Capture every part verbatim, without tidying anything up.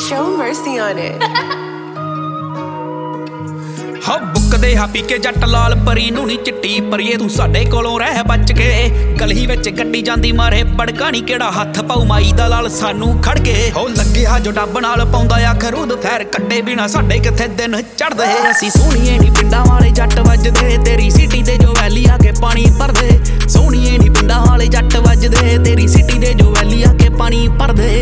Show mercy on it. ਹਾਂ ਬੁੱਕਦੇ ਹਾਂ ਪੀ ਕੇ ਜੱਟ ਲਾਲ ਪਰੀ ਨੂੰ ਨੀ ਚਿੱਟੀ ਪਰੀਏ ਤੂੰ ਸਾਡੇ ਕੋਲੋਂ ਰਹਿ ਬਚ ਕੇ ਗਲੀ ਵਿੱਚ ਗੱਡੀ ਜਾਂਦੀ ਮਾਰੇ ਬੜਕਾ ਨੀ ਕਿਹੜਾ ਹੱਥ ਪਾਉ ਮਾਈ ਦਾ ਲਾਲ ਸਾਨੂੰ ਖੜ ਕੇ ਹੋ ਲੱਗਿਆ ਜੋ ਡੱਬ ਨਾਲ ਪਾਉਂਦਾ ਆ ਖਰੂਦ ਫੈਰ ਕੱਟੇ ਬਿਨਾ ਸਾਡੇ ਕਿੱਥੇ ਦਿਨ ਚੜਦੇ ਅਸੀਂ ਸੋਹਣੀਏ ਨੀ ਪਿੰਡਾਂ ਵਾਲੇ ਜੱਟ ਵੱਜਦੇ ਤੇਰੀ ਸਿਟੀ ਦੇ ਜੋ ਵੈਲੀ ਆ ਕੇ ਪਾਣੀ ਭਰਦੇ ਸੋਹਣੀਏ ਨੀ ਪਿੰਡਾਂ ਵਾਲੇ ਜੱਟ ਵੱਜਦੇ ਤੇਰੀ ਸਿਟੀ ਦੇ ਜੋ ਵੈਲੀ ਆ ਕੇ ਪਾਣੀ ਭਰਦੇ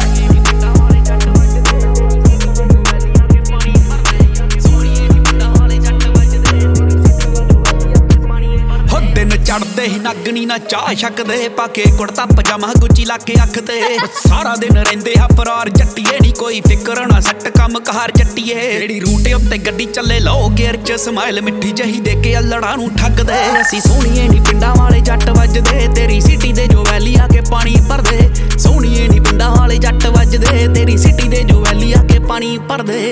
ਚੜਦੇ ਹੀ ਨਗਣੀ ਨਾ ਚਾਹ ਛਕਦੇ ਪਾਕੇ ਕੁੜਤਾ ਪਜਾਮਾ ਗੁੱਚੀ ਲਾ ਕੇ ਅੱਖ ਤੇ ਸਾਰਾ ਦਿਨ ਰਹਿੰਦੇ ਆ ਫਰਾਰ ਜੱਟੀਏ ਨੀ ਕੋਈ ਫਿਕਰ ਨਾ ਸੱਟ ਕੰਮ ਕਾਰ ਜੱਟੀਏ ਜਿਹੜੀ ਰੂਟ ਉੱਤੇ ਗੱਡੀ ਚੱਲੇ ਲੋ ਗੇਅਰ ਚ ਸਮਾਈਲ ਮਿੱਠੀ ਜਹੀ ਦੇ ਕੇ ਅਲੜਾਂ ਨੂੰ ਠੱਗਦੇ ਅਸੀਂ ਸੋਹਣੀਏ ਨੀ ਪਿੰਡਾਂ ਵਾਲੇ ਜੱਟ ਵੱਜਦੇ ਤੇਰੀ ਸਿਟੀ ਦੇ ਜੋ ਵੈਲੀ ਆ ਕੇ ਪਾਣੀ ਭਰਦੇ ਸੋਹਣੀਏ ਨੀ ਪਿੰਡਾਂ ਵਾਲੇ ਜੱਟ ਵੱਜਦੇ ਤੇਰੀ ਸਿਟੀ ਦੇ ਜੋ ਵੈਲੀ ਆ ਕੇ ਪਾਣੀ ਭਰਦੇ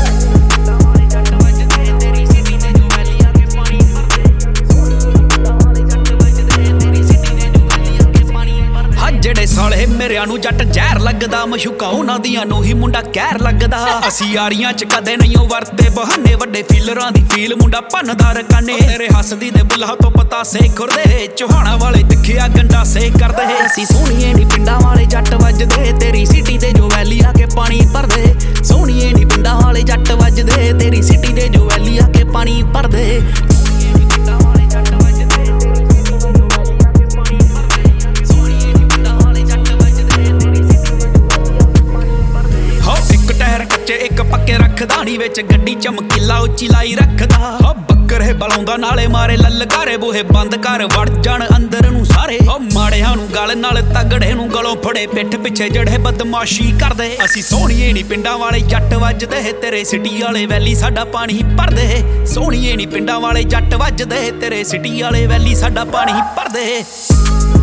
ਜਿਹੜੇ ਸਾਲੇ ਮੇਰਿਆਂ ਨੂੰ ਜੱਟ ਜ਼ਹਿਰ ਲੱਗਦਾ ਮਸ਼ੂਕਾ ਉਹਨਾਂ ਦੀਆਂ ਨੂੰ ਹੀ ਮੁੰਡਾ ਕਹਿਰ ਲੱਗਦਾ ਅਸੀਂ ਯਾਰੀਆਂ ਚ ਕਦੇ ਨਹੀਂ ਉਹ ਵਰਤੇ ਬਹਾਨੇ ਵੱਡੇ ਫੀਲਰਾਂ ਦੀ ਫੀਲ ਮੁੰਡਾ ਭੰਨਦਾ ਰਕਾਨੇ ਤੇਰੇ ਹੱਸਦੀ ਦੇ ਬੁੱਲਾਂ ਤੋਂ ਪਤਾ ਸੇ ਖੁਰਦੇ ਚੋਹਾਣਾ ਵਾਲੇ ਦਿਖਿਆ ਗੰਡਾ ਸੇ ਕਰਦੇ ਅਸੀਂ ਸੋਹਣੀਏ ਨੀ ਪਿੰਡਾਂ ਵਾਲੇ ਜੱਟ ਵੱਜਦੇ ਤੇਰੀ ਸਿਟੀ ਦੇ ਜੋ ਵੈਲੀ ਆ ਕੇ ਪਾਣੀ ਭਰਦੇ ਸੋਹਣੀਏ ਨੀ ਪਿੰਡਾਂ ਵਾਲੇ ਜੱਟ ਵੱਜਦੇ ਤੇਰੀ ਸਿਟੀ ਦੇ ਜੋ ਵੈਲੀ ਆ ਕੇ ਪਾਣੀ ਭਰਦੇ ਇੱਕ ਪੱਕੇ ਰੱਖਦਾ ਨੀ ਵਿੱਚ ਗੱਡੀ ਚਮਕੀਲਾ ਉੱਚੀ ਲਾਈ ਰੱਖਦਾ ਓ ਬੱਕਰੇ ਬਲਾਉਂਦਾ ਨਾਲੇ ਮਾਰੇ ਲਲਕਾਰੇ ਬੂਹੇ ਬੰਦ ਕਰ ਵੜ ਜਾਣ ਅੰਦਰ ਨੂੰ ਸਾਰੇ ਓ ਮਾੜਿਆਂ ਨੂੰ ਗਲ ਨਾਲ ਤਗੜੇ ਨੂੰ ਗਲੋਂ ਫੜੇ ਪਿੱਠ ਪਿੱਛੇ ਜਿਹੜੇ ਬਦਮਾਸ਼ੀ ਕਰਦੇ ਅਸੀਂ ਸੋਹਣੀਏ ਨੀ ਪਿੰਡਾਂ ਵਾਲੇ ਜੱਟ ਵੱਜਦੇ ਤੇਰੇ ਸਿਟੀ ਵਾਲੇ ਵੈਲੀ ਸਾਡਾ ਪਾਣੀ ਭਰਦੇ ਸੋਹਣੀਏ ਨੀ ਪਿੰਡਾਂ ਵਾਲੇ ਜੱਟ ਵੱਜਦੇ ਤੇਰੇ ਸਿਟੀ ਵਾਲੇ ਵੈਲੀ ਸਾਡਾ ਪਾਣੀ ਭਰਦੇ